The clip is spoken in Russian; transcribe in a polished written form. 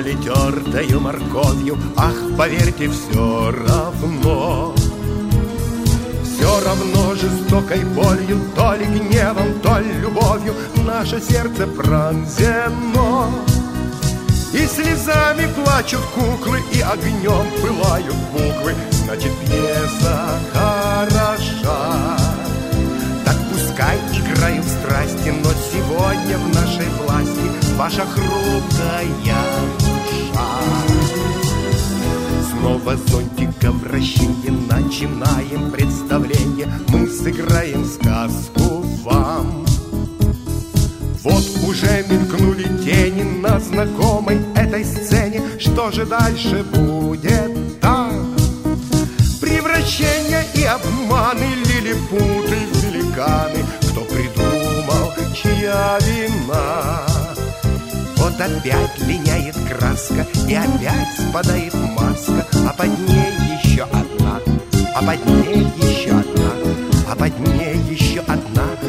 ли тертою морковью, ах, поверьте, все равно. Все равно жестокой болью, то ли гневом, то ли любовью наше сердце пронзено. И слезами плачут куклы, и огнем пылают буквы, значит, пьеса хороша. Так пускай играют страсти, но сегодня в нашей власти ваша хрупкая душа. Снова зонтика вращенье, начинаем представление, мы сыграем сказку вам. Вот уже мелькнули тени на знакомой этой сцене, что же дальше будет там? Превращения и обманы, лилипуты, великаны, кто придумал, чья вина? Вот опять линяет краска, и опять спадает маска, а под ней еще одна, а под ней еще одна, а под ней еще одна.